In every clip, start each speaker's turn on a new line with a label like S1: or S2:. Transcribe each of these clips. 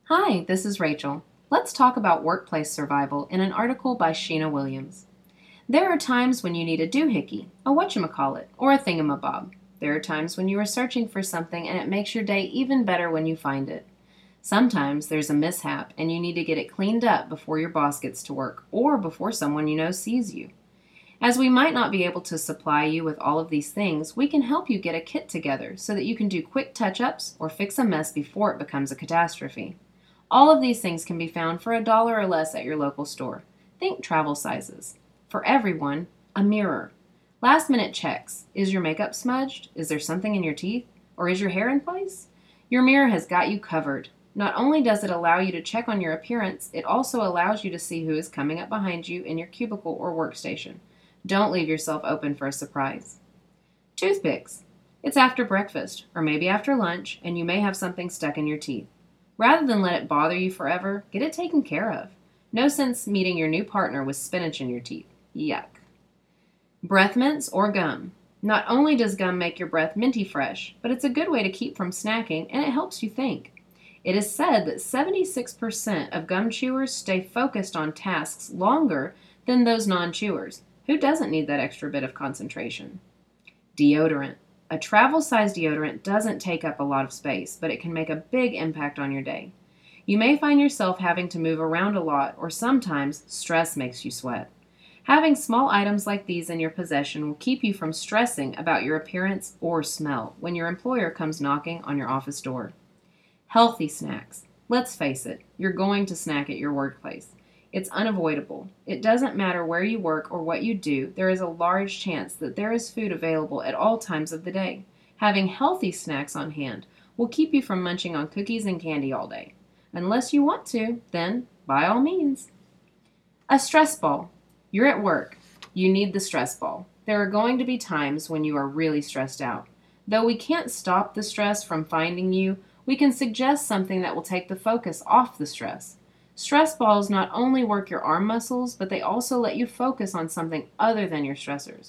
S1: Hi, this is Rachel. Let's talk about workplace survival in an article by Sheena Williams. There are times when you need a doohickey, a whatchamacallit, or a thingamabob. There are times when you are searching for something and it makes your day even better when you find it. Sometimes there's a mishap and you need to get it cleaned up before your boss gets to work or before someone you know sees you. As we might not be able to supply you with all of these things, we can help you get a kit together so that you can do quick touch-ups or fix a mess before it becomes a catastrophe. All of these things can be found for $1 or less at your local store. Think travel sizes. For everyone, a mirror. Last minute checks. Is your makeup smudged? Is there something in your teeth? Or is your hair in place? Your mirror has got you covered. Not only does it allow you to check on your appearance, it also allows you to see who is coming up behind you in your cubicle or workstation. Don't leave yourself open for a surprise. Toothpicks. It's after breakfast, or maybe after lunch, and you may have something stuck in your teeth. Rather than let it bother you forever, get it taken care of. No sense meeting your new partner with spinach in your teeth. Yuck. Breath mints or gum. Not only does gum make your breath minty fresh, but it's a good way to keep from snacking and it helps you think. It is said that 76% of gum chewers stay focused on tasks longer than those non-chewers. Who doesn't need that extra bit of concentration? Deodorant. A travel-sized deodorant doesn't take up a lot of space, but it can make a big impact on your day. You may find yourself having to move around a lot, or sometimes stress makes you sweat. Having small items like these in your possession will keep you from stressing about your appearance or smell when your employer comes knocking on your office door. Healthy snacks. Let's face it, you're going to snack at your workplace. It's unavoidable. It doesn't matter where you work or what you do, there is a large chance that there is food available at all times of the day. Having healthy snacks on hand will keep you from munching on cookies and candy all day. Unless you want to, then by all means. A stress ball. You're at work. You need the stress ball. There are going to be times when you are really stressed out. Though we can't stop the stress from finding you, we can suggest something that will take the focus off the stress. Stress balls not only work your arm muscles, but they also let you focus on something other than your stressors.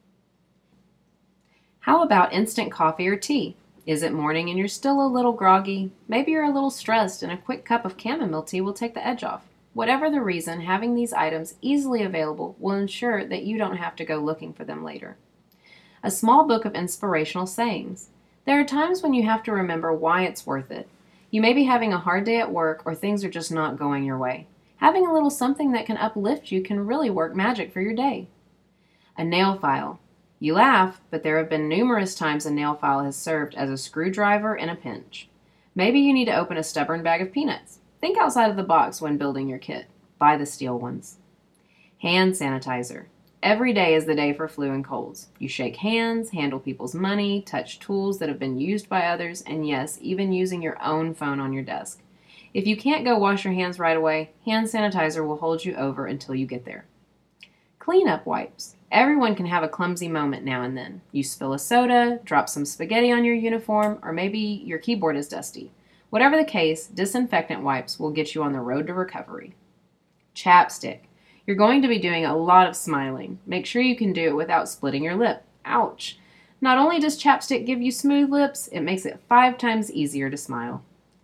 S1: How about instant coffee or tea? Is it morning and you're still a little groggy? Maybe you're a little stressed and a quick cup of chamomile tea will take the edge off. Whatever the reason, having these items easily available will ensure that you don't have to go looking for them later. A small book of inspirational sayings. There are times when you have to remember why it's worth it. You may be having a hard day at work or things are just not going your way. Having a little something that can uplift you can really work magic for your day. A nail file. You laugh, but there have been numerous times a nail file has served as a screwdriver in a pinch. Maybe you need to open a stubborn bag of peanuts. Think outside of the box when building your kit. Buy the steel ones. Hand sanitizer. Every day is the day for flu and colds. You shake hands, handle people's money, touch tools that have been used by others, and yes, even using your own phone on your desk. If you can't go wash your hands right away, hand sanitizer will hold you over until you get there. Cleanup wipes. Everyone can have a clumsy moment now and then. You spill a soda, drop some spaghetti on your uniform, or maybe your keyboard is dusty. Whatever the case, disinfectant wipes will get you on the road to recovery. Chapstick. You're going to be doing a lot of smiling. Make sure you can do it without splitting your lip. Ouch! Not only does chapstick give you smooth lips, it makes it 5 times easier to smile.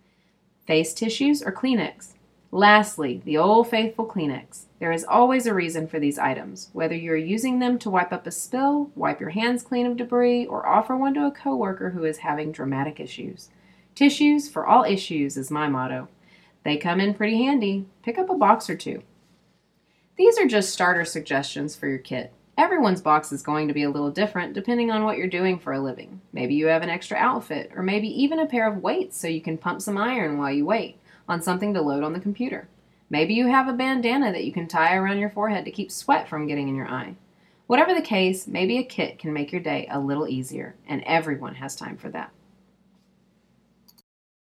S1: Face tissues or Kleenex. Lastly, the old faithful Kleenex. There is always a reason for these items, whether you're using them to wipe up a spill, wipe your hands clean of debris, or offer one to a coworker who is having dramatic issues. Tissues for all issues is my motto. They come in pretty handy. Pick up a box or two. These are just starter suggestions for your kit. Everyone's box is going to be a little different depending on what you're doing for a living. Maybe you have an extra outfit, or maybe even a pair of weights so you can pump some iron while you wait on something to load on the computer. Maybe you have a bandana that you can tie around your forehead to keep sweat from getting in your eye. Whatever the case, maybe a kit can make your day a little easier, and everyone has time for that.